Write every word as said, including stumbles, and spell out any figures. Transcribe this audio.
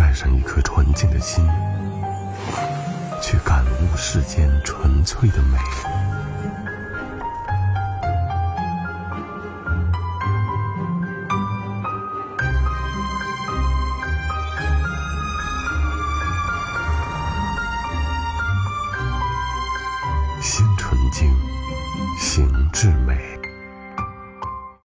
带上一颗纯净的心，去感悟世间纯粹的美。心纯净，行至美。